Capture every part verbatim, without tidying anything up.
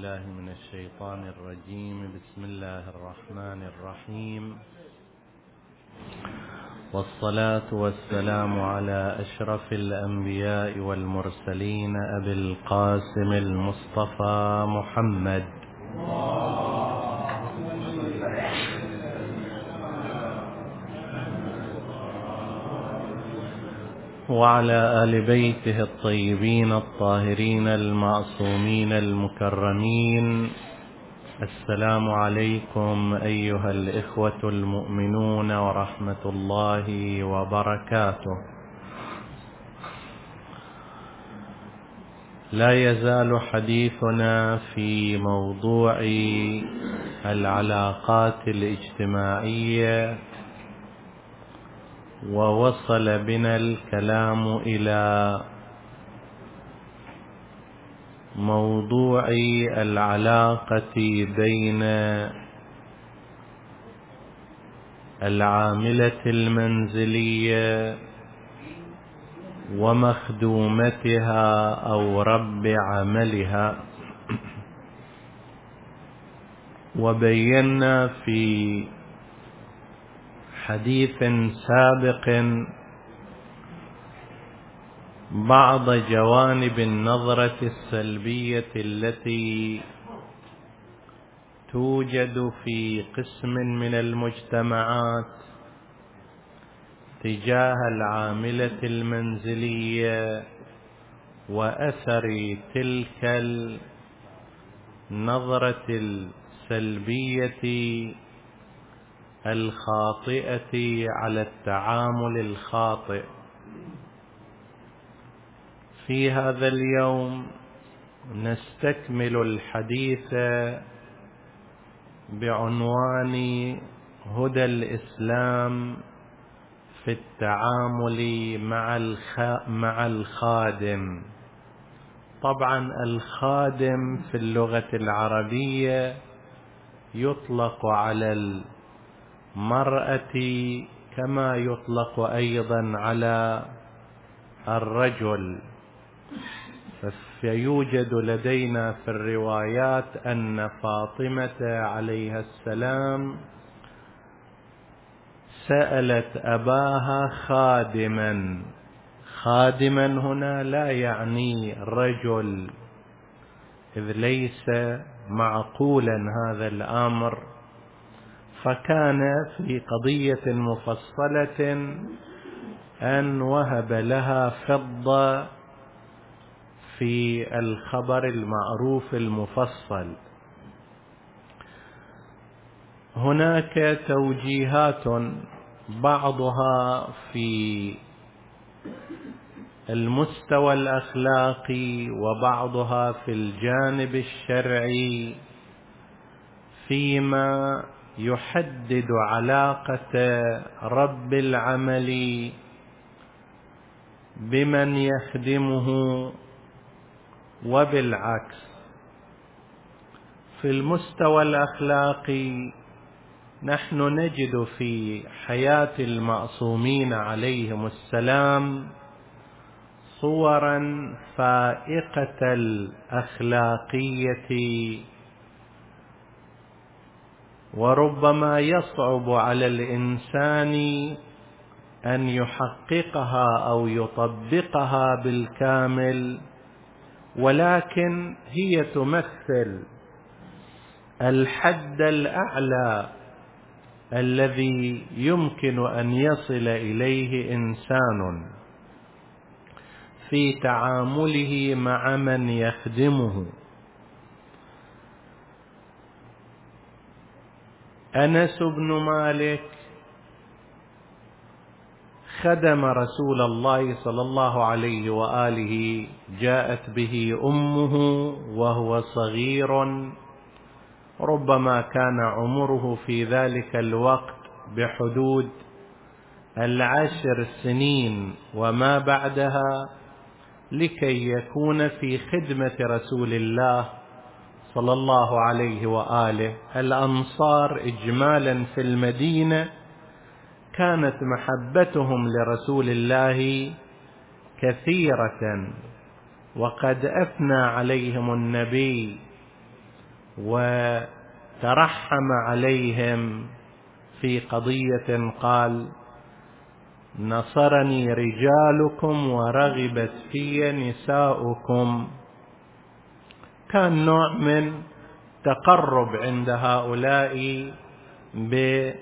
بالله من الشيطان الرجيم. بسم الله الرحمن الرحيم، والصلاة والسلام على أشرف الأنبياء والمرسلين أبي القاسم المصطفى محمد وعلى آل بيته الطيبين الطاهرين المعصومين المكرمين. السلام عليكم أيها الإخوة المؤمنون ورحمة الله وبركاته. لا يزال حديثنا في موضوع العلاقات الاجتماعية، ووصل بنا الكلام إلى موضوع العلاقة بين العاملة المنزلية ومخدومتها أو رب عملها، وبينا في حديث سابق بعض جوانب النظرة السلبية التي توجد في قسم من المجتمعات تجاه العاملة المنزلية، وأثر تلك النظرة السلبية الخاطئة على التعامل الخاطئ. في هذا اليوم نستكمل الحديث بعنوان هدى الإسلام في التعامل مع مع الخادم. طبعا الخادم في اللغة العربية يطلق على المرأة كما يطلق أيضا على الرجل، فيوجد لدينا في الروايات أن فاطمة عليها السلام سألت أباها خادما. خادما هنا لا يعني رجل، إذ ليس معقولا هذا الأمر، فكان في قضية مفصلة أن وهب لها فضة في الخبر المعروف المفصل. هناك توجيهات بعضها في المستوى الأخلاقي وبعضها في الجانب الشرعي فيما يحدد علاقة رب العمل بمن يخدمه، وبالعكس. في المستوى الأخلاقي نحن نجد في حياة المعصومين عليهم السلام صورا فائقة الأخلاقية، وربما يصعب على الإنسان أن يحققها أو يطبقها بالكامل، ولكن هي تمثل الحد الأعلى الذي يمكن أن يصل إليه إنسان في تعامله مع من يخدمه. أنس بن مالك خدم رسول الله صلى الله عليه وآله، جاءت به أمه وهو صغير، ربما كان عمره في ذلك الوقت بحدود العشر سنين وما بعدها، لكي يكون في خدمة رسول الله صلى الله عليه وآله. الأنصار إجمالا في المدينة كانت محبتهم لرسول الله كثيرة، وقد أثنى عليهم النبي وترحم عليهم في قضية قال: نصرني رجالكم ورغبت في نساؤكم. كان نوع من تقرب عند هؤلاء بمحبة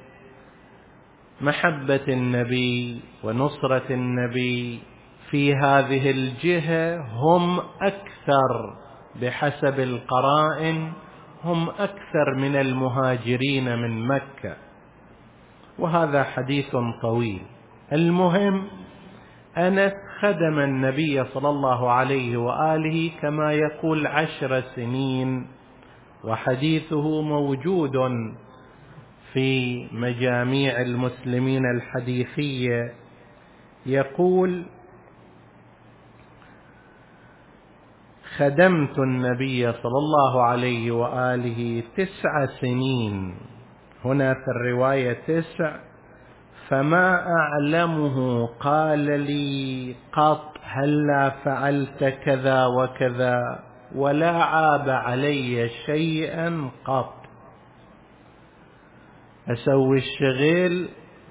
النبي ونصرة النبي. في هذه الجهة هم أكثر بحسب القرائن، هم أكثر من المهاجرين من مكة، وهذا حديث طويل. المهم أنس خدم النبي صلى الله عليه وآله كما يقول عشر سنين، وحديثه موجود في مجاميع المسلمين الحديثية. يقول: خدمت النبي صلى الله عليه وآله تسع سنين، هنا في الرواية تسع، فما أعلمه قال لي قط هلا فعلت كذا وكذا، ولا عاب علي شيئا قط. أسوي الشغل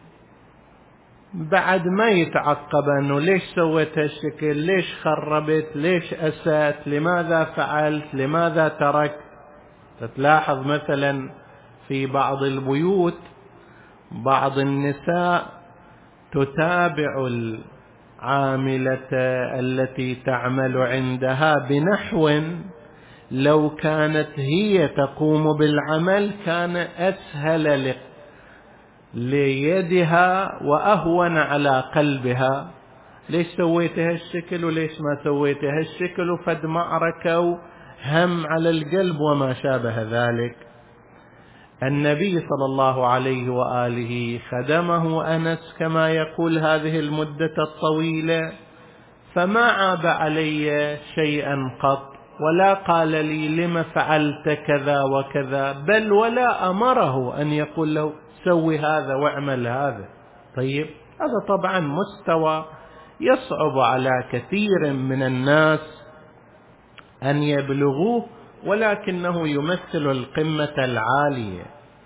بعد ما يتعقب أنه ليش سويت هالشكل، ليش خربت، ليش أسأت، لماذا فعلت، لماذا تركت. تلاحظ مثلا في بعض البيوت بعض النساء تتابع العاملة التي تعمل عندها بنحو لو كانت هي تقوم بالعمل كان أسهل ليدها وأهون على قلبها. ليش سويت هالشكل وليش ما سويت هالشكل، وفد معركة وهم على القلب وما شابه ذلك. النبي صلى الله عليه وآله خدمه أنس كما يقول هذه المدة الطويلة، فما عاب علي شيئا قط، ولا قال لي لما فعلت كذا وكذا، بل ولا أمره أن يقول له سوي هذا واعمل هذا. طيب، هذا طبعا مستوى يصعب على كثير من الناس أن يبلغوه، ولكنه يمثل القمة العالية.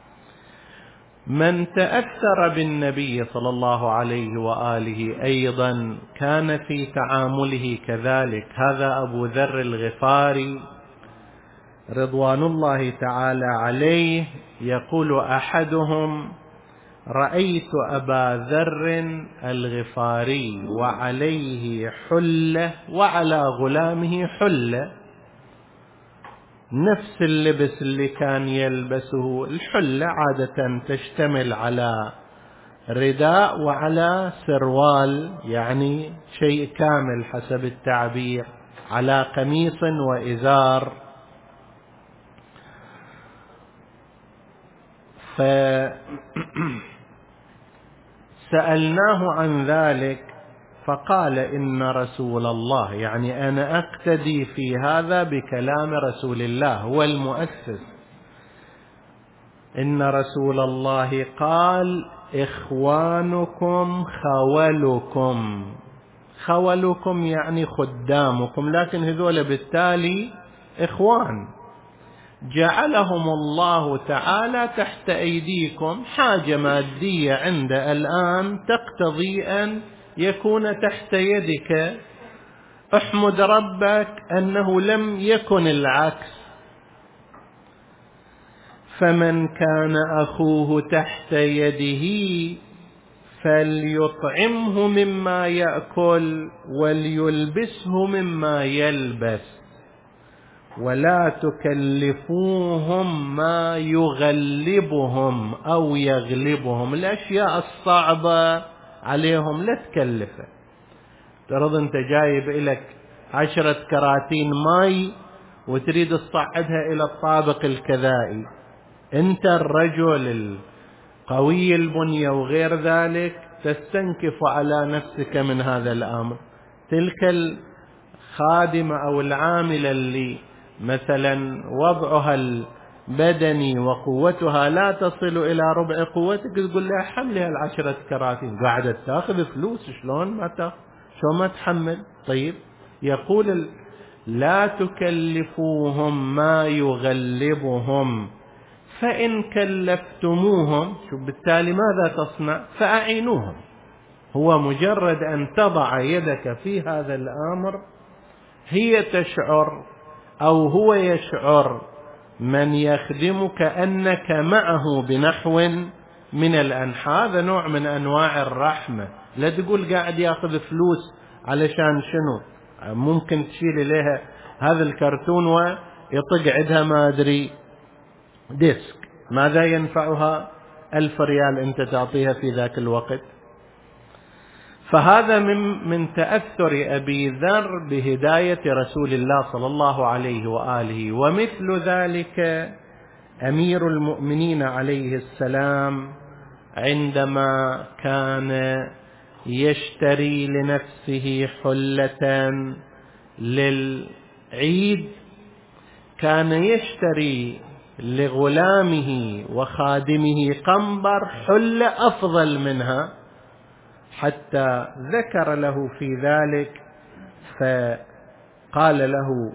من تأثر بالنبي صلى الله عليه وآله أيضا كان في تعامله كذلك. هذا أبو ذر الغفاري رضوان الله تعالى عليه يقول أحدهم: رأيت أبا ذر الغفاري وعليه حلة وعلى غلامه حلة، نفس اللبس اللي كان يلبسه. الحلة عادة تشتمل على رداء وعلى سروال، يعني شيء كامل حسب التعبير، على قميص وإزار. فسألناه عن ذلك فقال: إن رسول الله، يعني أنا أقتدي في هذا بكلام رسول الله، هو المؤسس. إن رسول الله قال: إخوانكم خولكم. خولكم يعني خدامكم، لكن هذول بالتالي إخوان جعلهم الله تعالى تحت أيديكم. حاجة مادية عند الآن تقتضي أن يكون تحت يدك. احمد ربك أنه لم يكن العكس. فمن كان أخوه تحت يده فليطعمه مما يأكل وليلبسه مما يلبس، ولا تكلفوهم ما يغلبهم أو يغلبهم. الأشياء الصعبة عليهم لا تكلفه. ترى أنت جايب إليك عشرة كراتين ماء وتريد تصعدها إلى الطابق الكذائي، أنت الرجل القوي البنية وغير ذلك تستنكف على نفسك من هذا الأمر. تلك الخادمة أو العاملة اللي مثلا وضعها البدني وقوتها لا تصل إلى ربع قوتك، تقول لها حملها العشرة كراتين، قاعدة تأخذ فلوس، شلون ما تأخذ، شلون ما تحمل. طيب، يقول لا تكلفوهم ما يغلبهم، فإن كلفتموهم شو بالتالي ماذا تصنع؟ فأعينوهم. هو مجرد أن تضع يدك في هذا الأمر هي تشعر أو هو يشعر من يخدمك أنك معه بنحو من الأنحاء. هذا نوع من أنواع الرحمة. لا تقول قاعد يأخذ فلوس علشان شنو، ممكن تشيل إليها هذا الكرتون ويطق عندها ما أدري ديسك، ماذا ينفعها ألف ريال أنت تعطيها في ذاك الوقت؟ فهذا من, من تأثر أبي ذر بهداية رسول الله صلى الله عليه وآله. ومثل ذلك أمير المؤمنين عليه السلام عندما كان يشتري لنفسه حلة للعيد كان يشتري لغلامه وخادمه قنبر حلة أفضل منها، حتى ذكر له في ذلك فقال له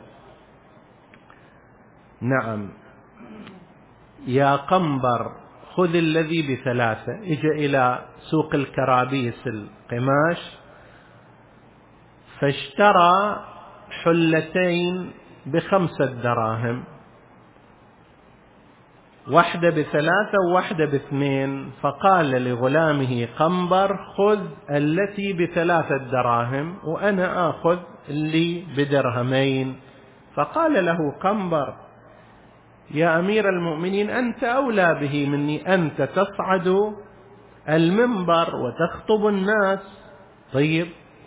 نعم يا قنبر خذ الذي بثلاثة. اجى إلى سوق الكرابيس القماش فاشترى حلتين بخمسة دراهم، واحدة بثلاثة وواحدة باثنين، فقال لغلامه قنبر خذ التي بثلاثة دراهم وأنا آخذ اللي بدرهمين. فقال له قنبر يا أمير المؤمنين أنت أولى به مني، أنت تصعد المنبر وتخطب الناس. طيب.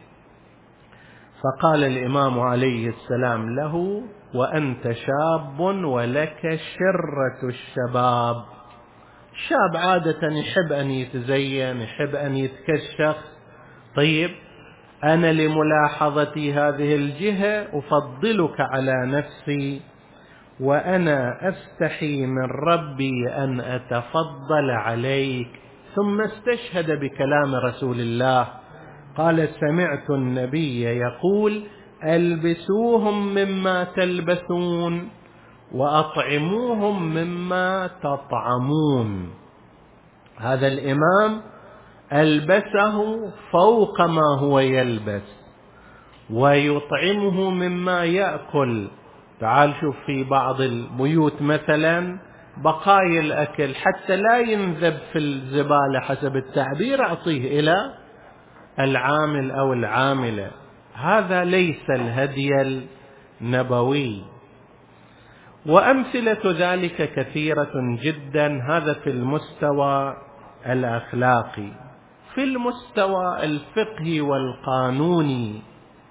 فقال الإمام عليه السلام له وأنت شاب ولك شرة الشباب. شاب عادة يحب أن يتزين، يحب أن يتكشف. طيب أنا لملاحظتي هذه الجهة أفضلك على نفسي، وأنا أستحي من ربي أن أتفضل عليك. ثم استشهد بكلام رسول الله قال سمعت النبي يقول ألبسوهم مما تلبسون وأطعموهم مما تطعمون. هذا الإمام ألبسه فوق ما هو يلبس ويطعمه مما يأكل. تعال شوف في بعض البيوت مثلا بقايا الأكل حتى لا ينذب في الزبالة حسب التعبير أعطيه إلى العامل أو العاملة. هذا ليس الهدي النبوي. وأمثلة ذلك كثيرة جدا. هذا في المستوى الأخلاقي. في المستوى الفقهي والقانوني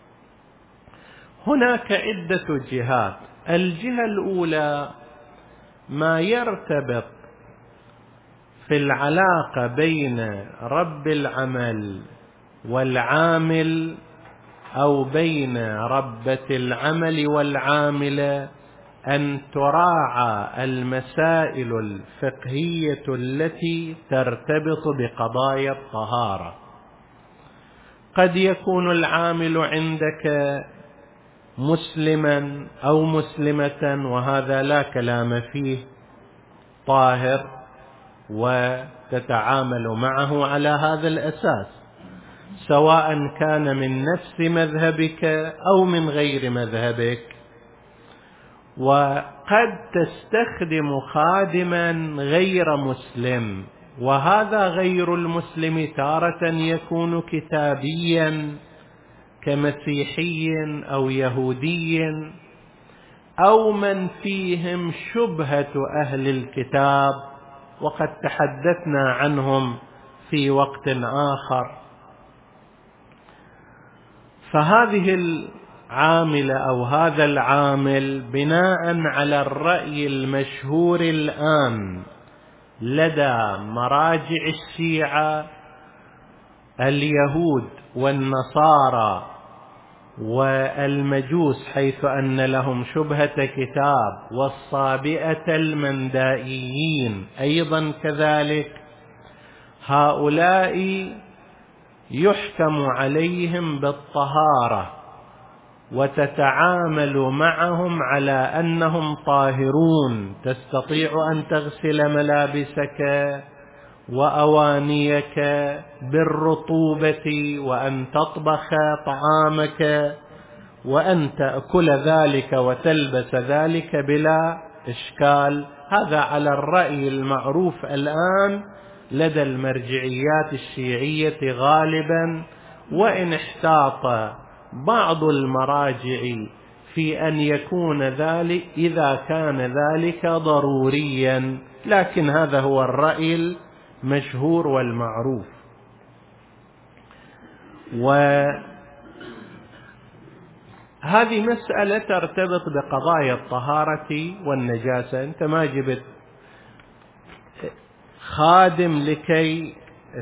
هناك عدة جهات. الجهة الأولى ما يرتبط في العلاقة بين رب العمل والعامل أو بين ربة العمل والعاملة، أن تراعى المسائل الفقهية التي ترتبط بقضايا الطهارة. قد يكون العامل عندك مسلما أو مسلمة وهذا لا كلام فيه، طاهر، وتتعامل معه على هذا الأساس سواء كان من نفس مذهبك أو من غير مذهبك. وقد تستخدم خادما غير مسلم، وهذا غير المسلم تارة يكون كتابيا كمسيحي أو يهودي أو من فيهم شبهة أهل الكتاب، وقد تحدثنا عنهم في وقت آخر. فهذه العاملة أو هذا العامل بناء على الرأي المشهور الآن لدى مراجع الشيعة اليهود والنصارى والمجوس حيث أن لهم شبهة كتاب، والصابئة المندائيين أيضا كذلك، هؤلاء يحكم عليهم بالطهارة وتتعامل معهم على أنهم طاهرون، تستطيع أن تغسل ملابسك وأوانيك بالرطوبة، وأن تطبخ طعامك، وأن تأكل ذلك وتلبس ذلك بلا إشكال. هذا على الرأي المعروف الآن لدى المرجعيات الشيعية غالبا، وإن احتاط بعض المراجع في أن يكون ذلك إذا كان ذلك ضروريا، لكن هذا هو الرأي المشهور والمعروف. وهذه مسألة ترتبط بقضايا الطهارة والنجاسة. أنت ما جبت خادم لكي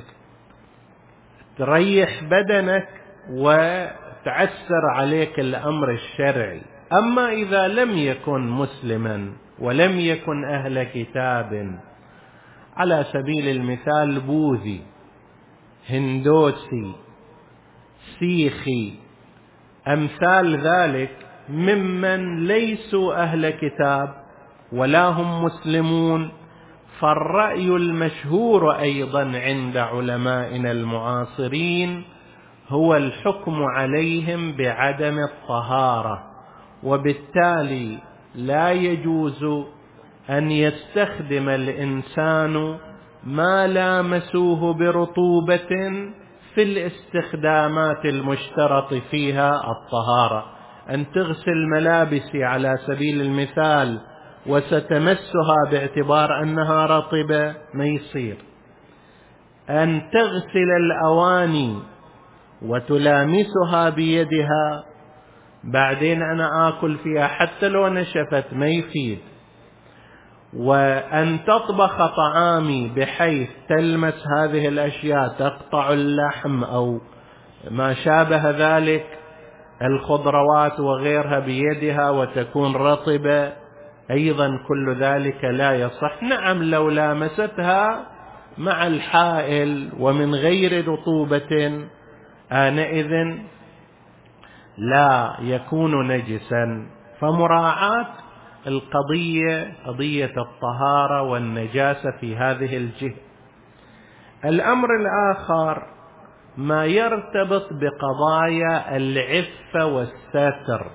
تريح بدنك وتعسر عليك الأمر الشرعي. أما إذا لم يكن مسلما ولم يكن أهل كتاب، على سبيل المثال بوذي، هندوسي، سيخي، أمثال ذلك ممن ليسوا أهل كتاب ولا هم مسلمون، فالرأي المشهور أيضا عند علمائنا المعاصرين هو الحكم عليهم بعدم الطهارة، وبالتالي لا يجوز أن يستخدم الإنسان ما لامسوه برطوبة في الاستخدامات المشترط فيها الطهارة. أن تغسل ملابسي على سبيل المثال وستمسها باعتبار أنها رطبة ما يصير. أن تغسل الأواني وتلامسها بيدها، بعدين أنا آكل فيها حتى لو نشفت ما يفيد. وأن تطبخ طعامي بحيث تلمس هذه الأشياء، تقطع اللحم أو ما شابه ذلك، الخضروات وغيرها بيدها وتكون رطبة، أيضا كل ذلك لا يصح. نعم لو لامستها مع الحائل ومن غير رطوبة آنئذ لا يكون نجسا. فمراعاة القضية قضية الطهارة والنجاسة في هذه الجهة. الأمر الآخر ما يرتبط بقضايا العفة والستر.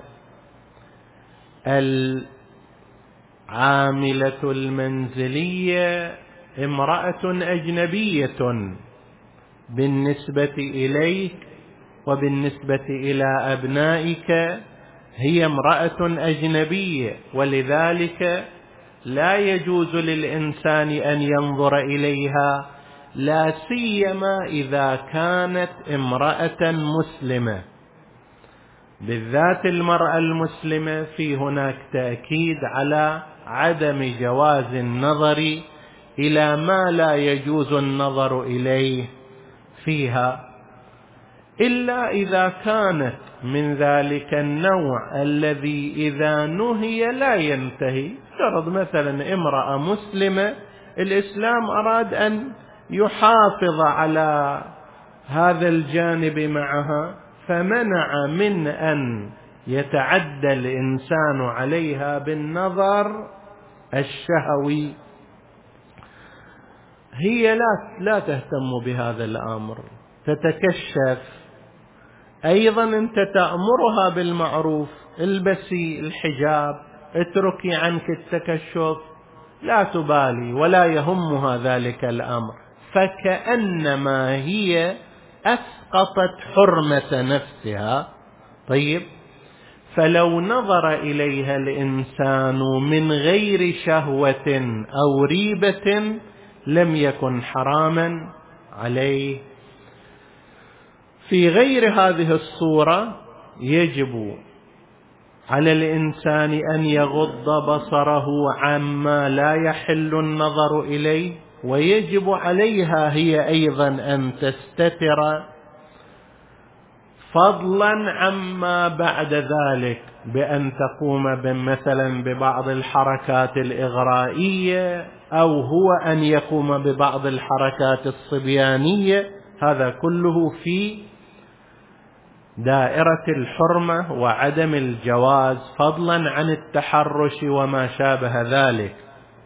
العاملة المنزلية امرأة أجنبية بالنسبة إليك وبالنسبة إلى أبنائك، هي امرأة أجنبية، ولذلك لا يجوز للإنسان أن ينظر إليها، لا سيما إذا كانت امرأة مسلمة. بالذات المرأة المسلمة في هناك تأكيد على عدم جواز النظر إلى ما لا يجوز النظر إليه فيها، إلا إذا كانت من ذلك النوع الذي إذا نهي لا ينتهي. فرض مثلا امرأة مسلمة الإسلام أراد أن يحافظ على هذا الجانب معها، فمنع من أن يتعدى الإنسان عليها بالنظر الشهوي. هي لا لا تهتم بهذا الأمر، تتكشف. أيضا أنت تأمرها بالمعروف، البسي الحجاب، اتركي عنك التكشف، لا تبالي ولا يهمها ذلك الأمر، فكأنما هي أسقطت حرمة نفسها. طيب، فلو نظر إليها الإنسان من غير شهوة أو ريبة لم يكن حراما عليه. في غير هذه الصورة يجب على الإنسان أن يغض بصره عما لا يحل النظر إليه، ويجب عليها هي أيضا أن تستتر، فضلا عما بعد ذلك بأن تقوم مثلا ببعض الحركات الإغرائية، أو هو أن يقوم ببعض الحركات الصبيانية. هذا كله في دائرة الحرمة وعدم الجواز، فضلا عن التحرش وما شابه ذلك.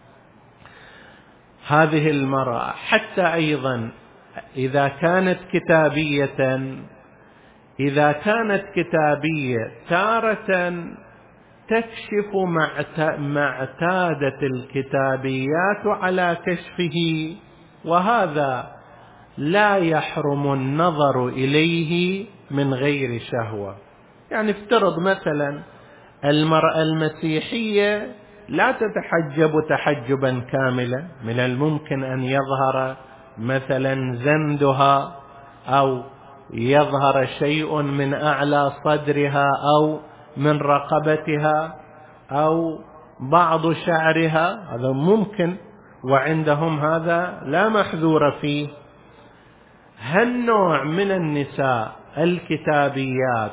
هذه المرأة حتى أيضا إذا كانت كتابية إذا كانت كتابية تارة تكشف ما اعتادت الكتابيات على كشفه، وهذا لا يحرم النظر إليه من غير شهوة. يعني افترض مثلا المرأة المسيحية لا تتحجب تحجبا كاملا، من الممكن أن يظهر مثلا زندها أو يظهر شيء من أعلى صدرها أو من رقبتها أو بعض شعرها، هذا ممكن، وعندهم هذا لا محذور فيه. هالنوع من النساء الكتابيات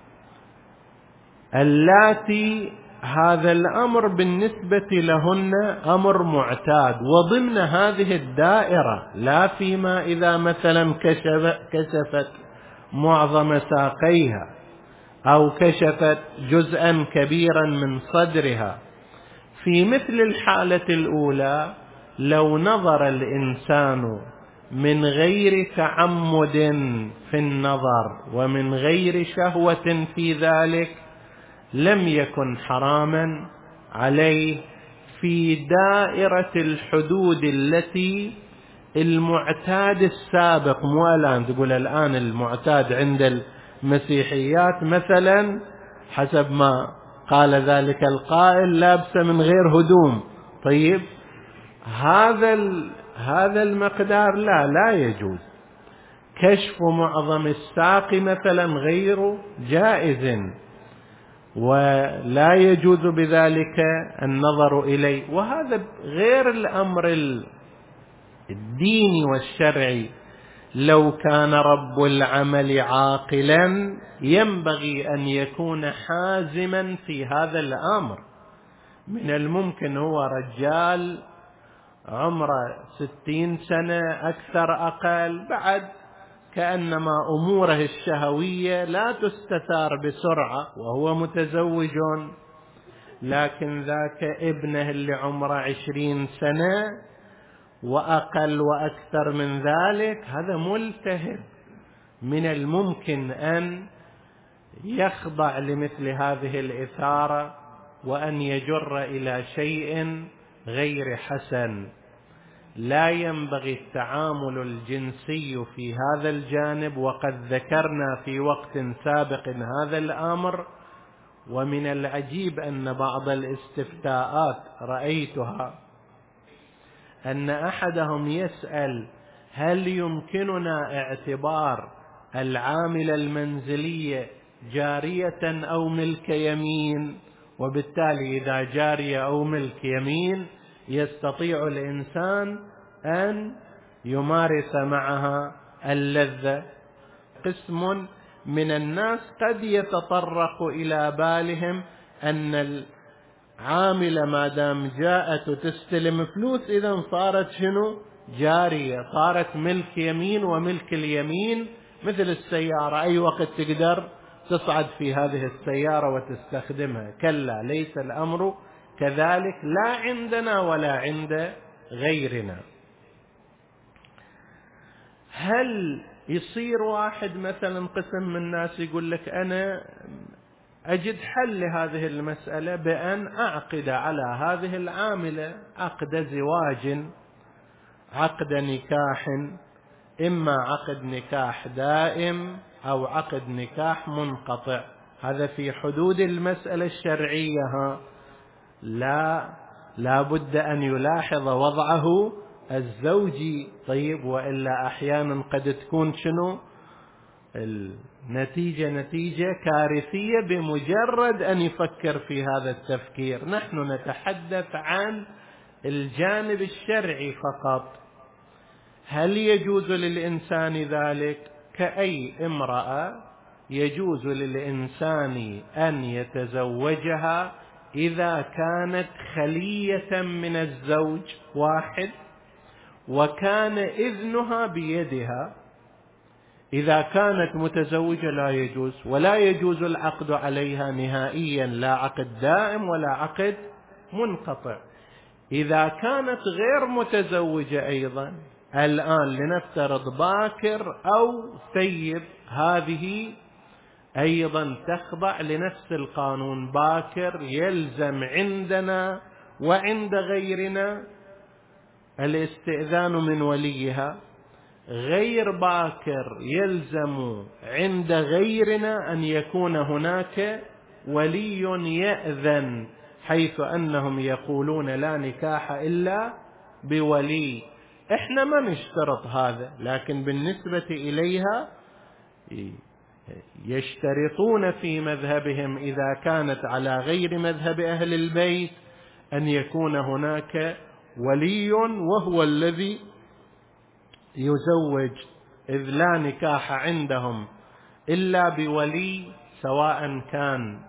اللاتي هذا الأمر بالنسبة لهن أمر معتاد وضمن هذه الدائرة، لا فيما إذا مثلا كشف كشفت معظم ساقيها أو كشفت جزءا كبيرا من صدرها. في مثل الحالة الأولى لو نظر الإنسان من غير تعمد في النظر ومن غير شهوة في ذلك لم يكن حراما عليه في دائرة الحدود التي المعتاد السابق، مو الآن تقول الآن المعتاد عند المسيحيات مثلا حسب ما قال ذلك القائل لابسة من غير هدوم. طيب هذا هذا المقدار لا لا يجوز. كشف معظم الساق مثلا غير جائز ولا يجوز بذلك النظر إليه. وهذا غير الأمر الديني والشرعي. لو كان رب العمل عاقلا ينبغي أن يكون حازما في هذا الأمر. من الممكن هو رجال عمره ستين سنة أكثر أقل، بعد كأنما أموره الشهوية لا تستثار بسرعة وهو متزوج، لكن ذاك ابنه اللي عمره عشرين سنة وأقل وأكثر من ذلك هذا ملتهب، من الممكن أن يخضع لمثل هذه الإثارة وأن يجر إلى شيء غير حسن. لا ينبغي التعامل الجنسي في هذا الجانب، وقد ذكرنا في وقت سابق هذا الأمر. ومن العجيب أن بعض الاستفتاءات رأيتها أن أحدهم يسأل هل يمكننا اعتبار العاملة المنزلية جارية أو ملك يمين، وبالتالي إذا جارية أو ملك يمين يستطيع الإنسان أن يمارس معها اللذة. قسم من الناس قد يتطرق إلى بالهم أن العاملة ما دام جاءت وتستلم فلوس إذا صارت شنو؟ جارية، صارت ملك يمين، وملك اليمين مثل السيارة أي وقت تقدر تصعد في هذه السيارة وتستخدمها. كلا، ليس الأمر كذلك، لا عندنا ولا عند غيرنا. هل يصير واحد مثلا قسم من الناس يقول لك أنا أجد حل لهذه المسألة بأن أعقد على هذه العاملة عقد زواج، عقد نكاح، إما عقد نكاح دائم أو عقد نكاح منقطع. هذا في حدود المسألة الشرعية، ها لا لا بد أن يلاحظ وضعه الزوجي. طيب وإلا أحيانا قد تكون شنو النتيجة؟ نتيجة كارثية بمجرد أن يفكر في هذا التفكير. نحن نتحدث عن الجانب الشرعي فقط. هل يجوز للإنسان ذلك؟ كأي امرأة يجوز للإنسان أن يتزوجها إذا كانت خلية من الزوج واحد وكان إذنها بيدها. إذا كانت متزوجة لا يجوز، ولا يجوز العقد عليها نهائيا، لا عقد دائم ولا عقد منقطع. إذا كانت غير متزوجة أيضا، الآن لنفترض باكر أو ثيب، هذه أيضا تخضع لنفس القانون. باكر يلزم عندنا وعند غيرنا الاستئذان من وليها، غير باكر يلزم عند غيرنا أن يكون هناك ولي يأذن، حيث أنهم يقولون لا نكاح إلا بولي. إحنا ما نشترط هذا، لكن بالنسبة إليها يشترطون في مذهبهم إذا كانت على غير مذهب أهل البيت أن يكون هناك ولي، وهو الذي يزوج، إذ لا نكاح عندهم إلا بولي، سواء كان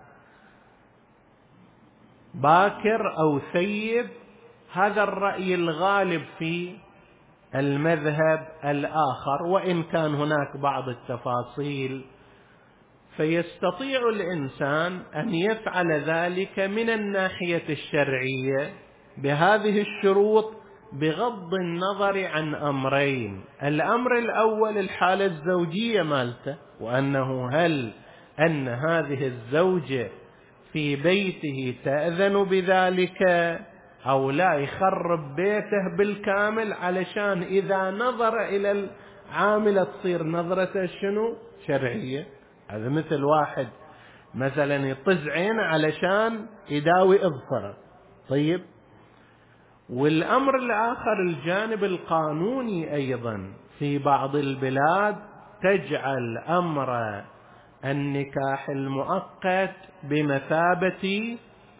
باكر أو ثيب. هذا الرأي الغالب في المذهب الآخر، وإن كان هناك بعض التفاصيل. فيستطيع الإنسان أن يفعل ذلك من الناحية الشرعية بهذه الشروط، بغض النظر عن أمرين. الأمر الأول الحالة الزوجية مالته، وأنه هل أن هذه الزوجة في بيته تأذن بذلك أو لا، يخرب بيته بالكامل، علشان إذا نظر إلى العاملة تصير نظرته شنو؟ شرعية. هذا مثل واحد مثلا يطز عينه علشان يداوي إظفره. طيب، والأمر الآخر الجانب القانوني أيضا، في بعض البلاد تجعل أمر النكاح المؤقت بمثابة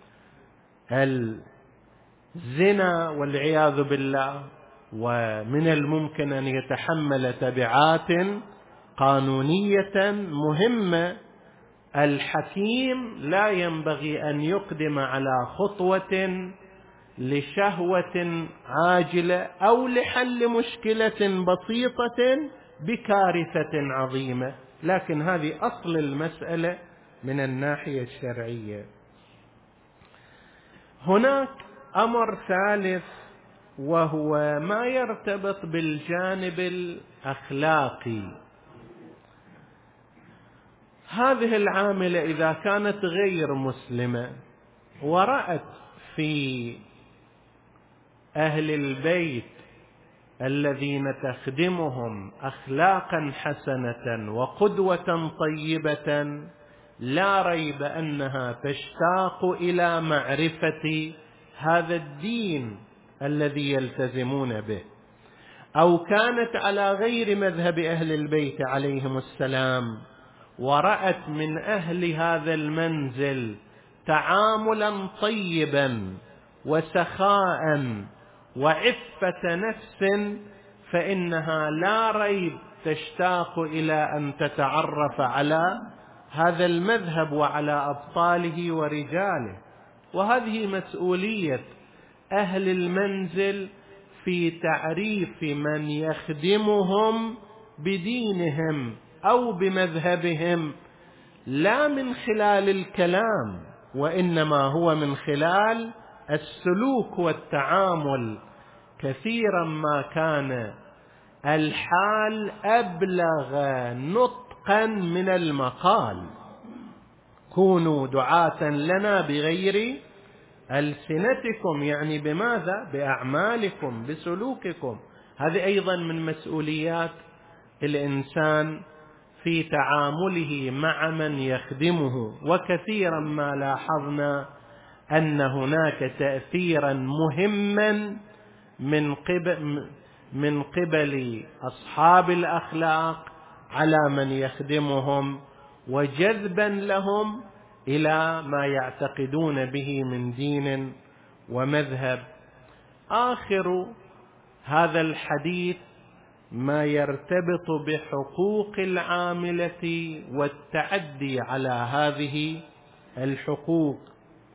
الزنا والعياذ بالله، ومن الممكن أن يتحمل تبعات قانونية مهمة. الحكيم لا ينبغي أن يقدم على خطوة لشهوة عاجلة أو لحل مشكلة بسيطة بكارثة عظيمة، لكن هذه أصل المسألة من الناحية الشرعية. هناك أمر ثالث، وهو ما يرتبط بالجانب الأخلاقي. هذه العاملة إذا كانت غير مسلمة ورأت في أهل البيت الذين تخدمهم أخلاقا حسنة وقدوة طيبة، لا ريب أنها تشتاق إلى معرفة هذا الدين الذي يلتزمون به. أو كانت على غير مذهب أهل البيت عليهم السلام، ورأت من أهل هذا المنزل تعاملا طيبا وسخاء وعفة نفس، فإنها لا ريب تشتاق إلى أن تتعرف على هذا المذهب وعلى أبطاله ورجاله. وهذه مسؤولية أهل المنزل في تعريف من يخدمهم بدينهم أو بمذهبهم، لا من خلال الكلام، وإنما هو من خلال السلوك والتعامل. كثيرا ما كان الحال أبلغ نطقا من المقال. كونوا دعاة لنا بغير ألسنتكم، يعني بماذا؟ بأعمالكم، بسلوككم. هذه أيضا من مسؤوليات الإنسان في تعامله مع من يخدمه. وكثيرا ما لاحظنا أن هناك تأثيرا مهما من قبل من قبل أصحاب الأخلاق على من يخدمهم، وجذبا لهم إلى ما يعتقدون به من دين ومذهب. آخر هذا الحديث ما يرتبط بحقوق العاملة والتعدي على هذه الحقوق.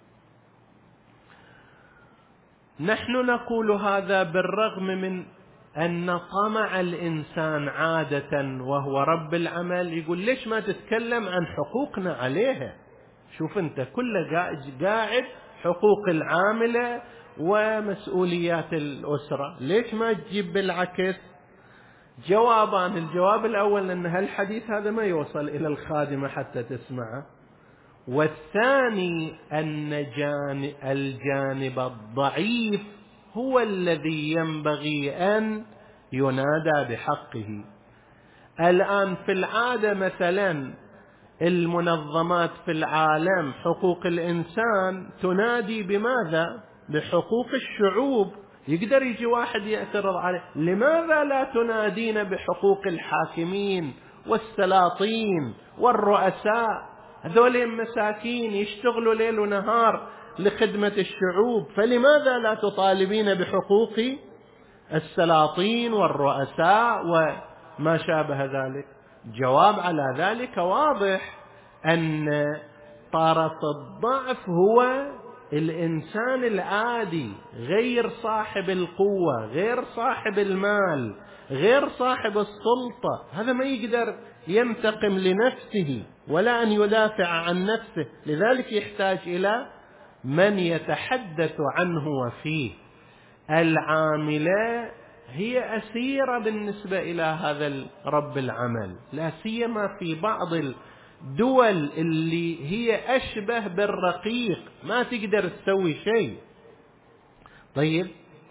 نحن نقول هذا بالرغم من أن طمع الإنسان عادة وهو رب العمل يقول ليش ما تتكلم عن حقوقنا عليها؟ شوف أنت كل قاعد حقوق العاملة ومسؤوليات الأسرة، ليش ما تجيب بالعكس؟ جوابان: الجواب الأول أن هالحديث هذا ما يوصل إلى الخادمة حتى تسمعه، والثاني أن الجانب الضعيف هو الذي ينبغي أن ينادى بحقه. الآن في العادة مثلا المنظمات في العالم حقوق الإنسان تنادي بماذا؟ بحقوق الشعوب. يقدر يجي واحد يعترض عليه: لماذا لا تنادين بحقوق الحاكمين والسلاطين والرؤساء؟ هذول مساكين يشتغلوا ليل ونهار لخدمة الشعوب، فلماذا لا تطالبين بحقوق السلاطين والرؤساء وما شابه ذلك؟ جواب على ذلك واضح، أن طرف الضعف هو الإنسان العادي، غير صاحب القوة، غير صاحب المال، غير صاحب السلطة. هذا ما يقدر ينتقم لنفسه ولا أن يدافع عن نفسه، لذلك يحتاج إلى من يتحدث عنه وفيه. العاملة هي أسيرة بالنسبة إلى هذا رب العمل، لا سيما في بعض الدول اللي هي أشبه بالرقيق، ما تقدر تسوي شيء. طيب،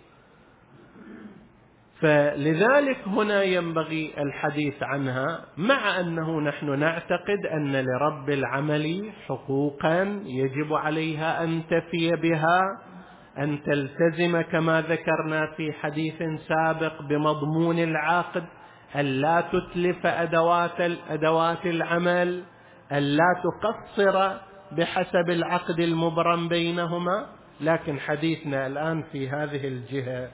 فلذلك هنا ينبغي الحديث عنها، مع أنه نحن نعتقد أن لرب العمل حقوقا يجب عليها أن تفي بها، أن تلتزم كما ذكرنا في حديث سابق بمضمون العقد، أن لا تتلف أدوات أدوات العمل، أن لا تقصر بحسب العقد المبرم بينهما. لكن حديثنا الآن في هذه الجهة،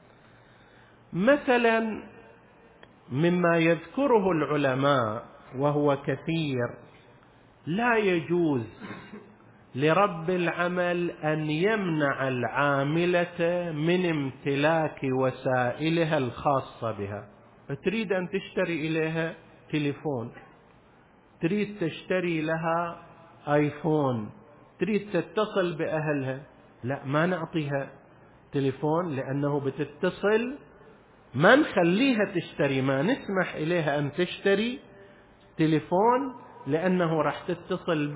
مثلا مما يذكره العلماء وهو كثير: لا يجوز لرب العمل أن يمنع العاملة من امتلاك وسائلها الخاصة بها. تريد أن تشتري إليها تليفون، تريد تشتري لها آيفون، تريد تتصل بأهلها، لا، ما نعطيها تليفون لأنه بتتصل، ما نخليها تشتري، ما نسمح إليها أن تشتري تليفون لأنه راح تتصل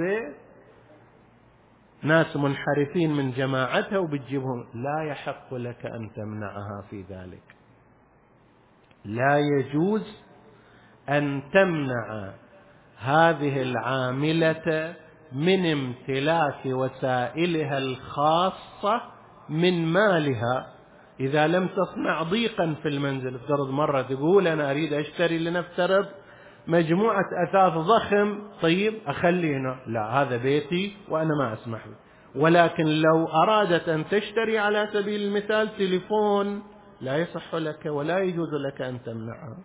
بناس منحرفين من جماعتها وبتجيبهم. لا يحق لك أن تمنعها في ذلك. لا يجوز أن تمنع هذه العاملة من امتلاك وسائلها الخاصة من مالها إذا لم تصنع ضيقا في المنزل. افترض مرة تقول أنا أريد أشتري لنفترض مجموعة أثاث ضخم، طيب أخلي هنا، لا، هذا بيتي وأنا ما أسمح به. ولكن لو أرادت أن تشتري على سبيل المثال تليفون، لا يصح لك ولا يجوز لك أن تمنعها.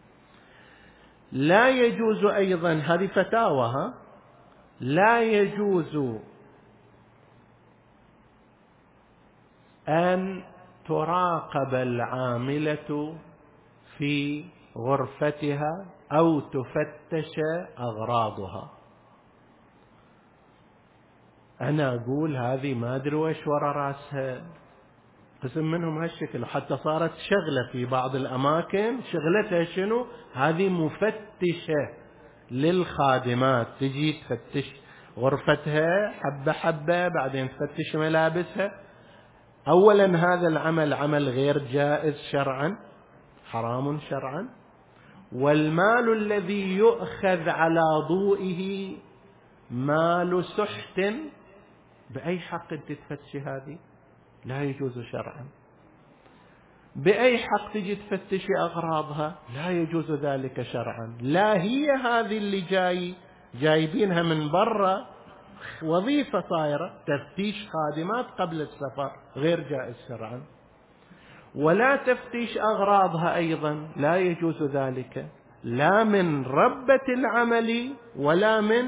لا يجوز أيضا، هذه فتاوى، لا يجوز أن تراقب العاملة في غرفتها أو تفتش أغراضها. أنا أقول هذه ما أدري وش ورا رأسها، قسم منهم هالشكل، حتى صارت شغلة في بعض الأماكن، شغلتها شنو؟ هذه مفتشة للخادمات، تجي تفتش غرفتها حبة حبة، بعدين تفتش ملابسها. أولا هذا العمل عمل غير جائز شرعا، حرام شرعا، والمال الذي يؤخذ على ضوئه مال سحت، بأي حق تفتشي هذه؟ لا يجوز شرعا. بأي حق تجي تفتشي أغراضها؟ لا يجوز ذلك شرعا. لا هي هذه اللي جاي جايبينها من برا وظيفة صايرة تفتيش خادمات قبل السفر، غير جائز شرعا. ولا تفتيش أغراضها أيضا لا يجوز ذلك، لا من ربة العمل ولا من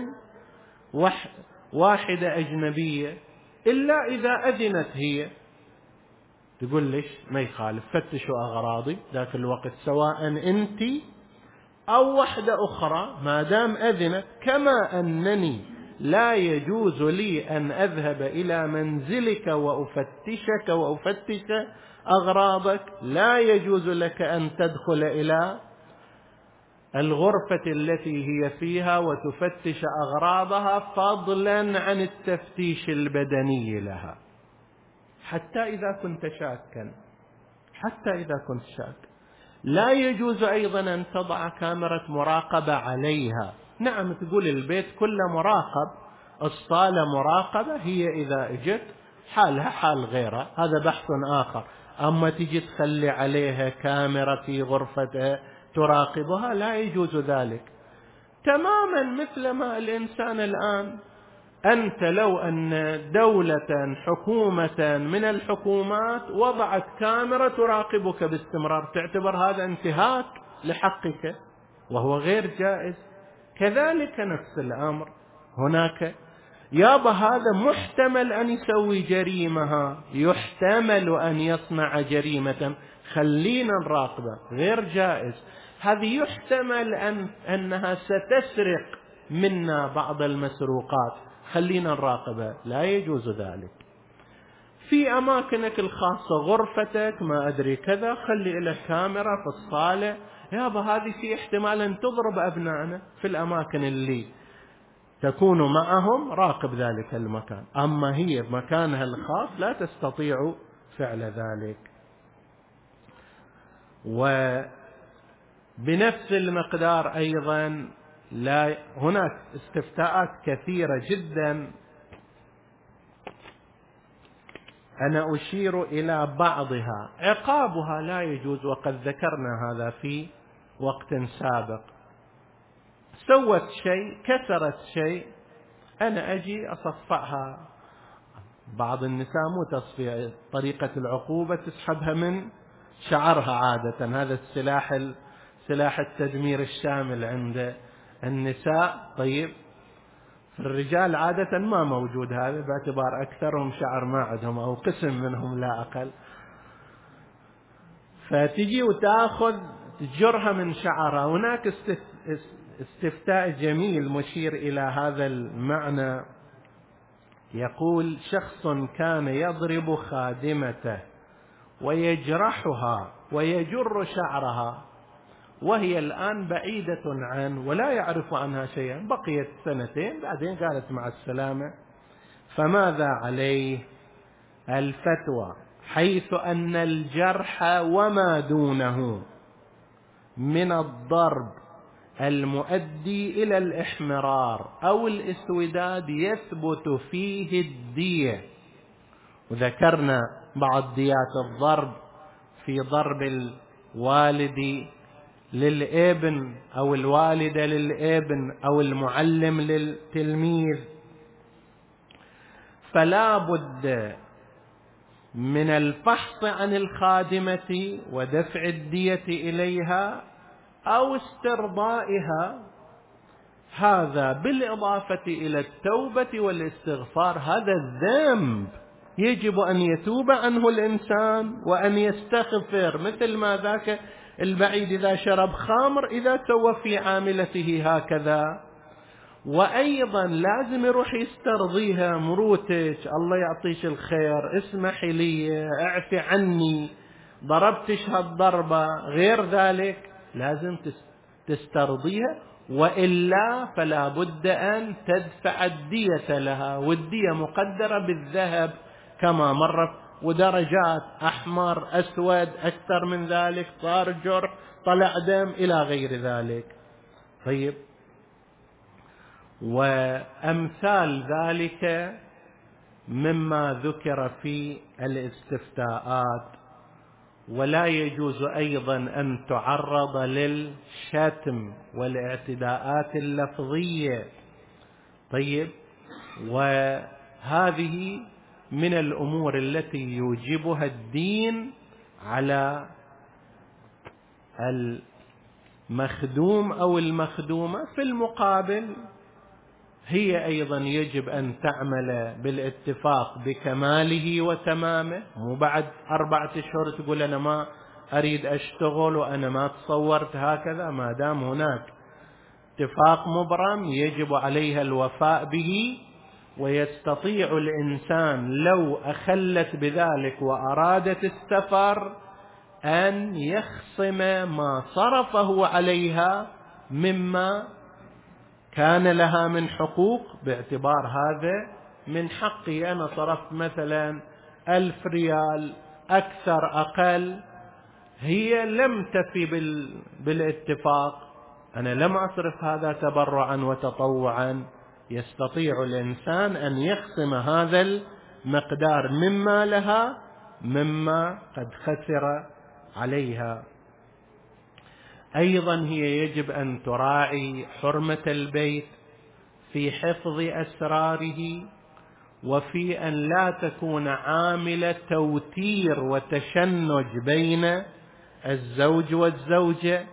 واحدة أجنبية، إلا إذا أذنت هي تقول ليش ما يخالف، فتشوا أغراضي ذاك الوقت سواء أنت أو وحدة أخرى ما دام أذنت، كما أنني لا يجوز لي أن أذهب إلى منزلك وأفتشك وأفتش أغراضك، لا يجوز لك أن تدخل إلى الغرفة التي هي فيها وتفتش أغراضها، فضلا عن التفتيش البدني لها. حتى إذا كنت شاكا، حتى إذا كنت شاك لا يجوز أيضا أن تضع كاميرا مراقبة عليها. نعم تقول البيت كله مراقب، الصالة مراقبة، هي إذا اجت حالها حال غيرها، هذا بحث آخر. أما تجي تخلي عليها كاميرا في غرفتها تراقبها، لا يجوز ذلك. تماما مثل ما الإنسان الآن، أنت لو أن دولة حكومة من الحكومات وضعت كاميرا تراقبك باستمرار، تعتبر هذا انتهاك لحقك وهو غير جائز. كذلك نفس الأمر هناك، يابا هذا محتمل أن يسوي جريمة، يحتمل أن يصنع جريمة، خلينا نراقبه، غير جائز. هذه يحتمل أن أنها ستسرق منا بعض المسروقات، خلينا نراقبها، لا يجوز ذلك. في أماكنك الخاصة، غرفتك ما أدري كذا، خلي لك كاميرا في الصالة، يابا هذه في احتمال أن تضرب أبنائنا في الأماكن اللي تكون معهم، راقب ذلك المكان. أما هي بمكانها الخاص لا تستطيع فعل ذلك. وبنفس المقدار أيضا لا، هناك استفتاءات كثيرة جدا أنا أشير إلى بعضها. عقابها لا يجوز، وقد ذكرنا هذا في وقت سابق. سوت شيء، كسرت شيء، أنا أجي أصفعها. بعض النساء مو تصفية، طريقة العقوبة تسحبها من شعرها عادة، هذا السلاح سلاح التدمير الشامل عند النساء. طيب في الرجال عادة ما موجود هذا، باعتبار أكثرهم شعر ما عندهم، أو قسم منهم لا أقل. فتجي وتأخذ تجرها من شعرها. هناك استفتاء جميل مشير إلى هذا المعنى، يقول: شخص كان يضرب خادمته ويجرحها ويجر شعرها، وهي الآن بعيدة عنه ولا يعرف عنها شيئا، بقيت سنتين بعدين قالت مع السلامة، فماذا عليه؟ الفتوى: حيث أن الجرح وما دونه من الضرب المؤدي إلى الإحمرار أو الإسوداد يثبت فيه الدية. وذكرنا بعض ديات الضرب في ضرب الوالد للابن أو الوالدة للابن أو المعلم للتلميذ. فلا بد من الفحص عن الخادمة ودفع الدية إليها أو استرضائها، هذا بالإضافة إلى التوبة والاستغفار. هذا الذنب يجب أن يتوب عنه الإنسان وأن يستغفر، مثل ما ذاك البعيد إذا شرب خمر إذا سوى في عاملته هكذا. وأيضا لازم يروح يسترضيها، مروتك الله يعطيش الخير، اسمحي لي، اعفي عني، ضربتش هالضربة، غير ذلك لازم تسترضيها، وإلا فلا بد أن تدفع الدية لها، والدية مقدرة بالذهب كما مر، ودرجات أحمر أسود أكثر من ذلك، صار جرح طلع دم إلى غير ذلك. طيب، وأمثال ذلك مما ذكر في الاستفتاءات. ولا يجوز أيضا أن تعرض للشتم والاعتداءات اللفظية. طيب، وهذه من الأمور التي يوجبها الدين على المخدوم أو المخدومة. في المقابل هي أيضا يجب أن تعمل بالاتفاق بكماله وتمامه، مو بعد أربعة أشهر تقول أنا ما أريد أشتغل وأنا ما تصورت هكذا. ما دام هناك اتفاق مبرم يجب عليها الوفاء به، ويستطيع الإنسان لو أخلت بذلك وأرادت السفر أن يخصم ما صرفه عليها مما كان لها من حقوق، باعتبار هذا من حقي. أنا صرفت مثلا ألف ريال أكثر أقل، هي لم تفي بالاتفاق، أنا لم أصرف هذا تبرعا وتطوعا. يستطيع الإنسان أن يخصم هذا المقدار مما لها مما قد خسر عليها. أيضا هي يجب أن تراعي حرمة البيت في حفظ أسراره، وفي أن لا تكون عاملة توتير وتشنج بين الزوج والزوجة،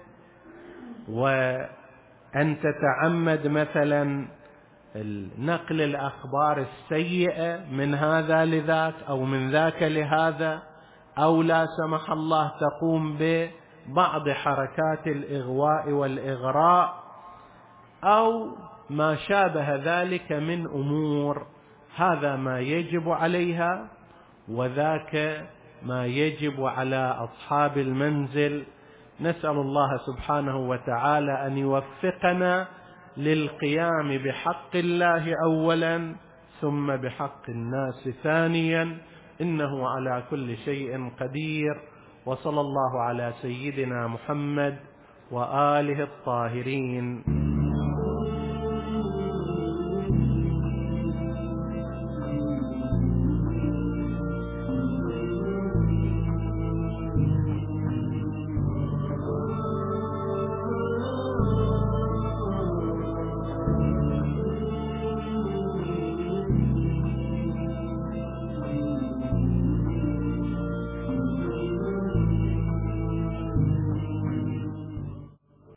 وأن تتعمد مثلا نقل الأخبار السيئة من هذا لذاك أو من ذاك لهذا، أو لا سمح الله تقوم ببعض حركات الإغواء والإغراء أو ما شابه ذلك من أمور. هذا ما يجب عليها، وذاك ما يجب على أصحاب المنزل. نسأل الله سبحانه وتعالى أن يوفقنا للقيام بحق الله أولا ثم بحق الناس ثانيا، إنه على كل شيء قدير. وصلى الله على سيدنا محمد وآله الطاهرين.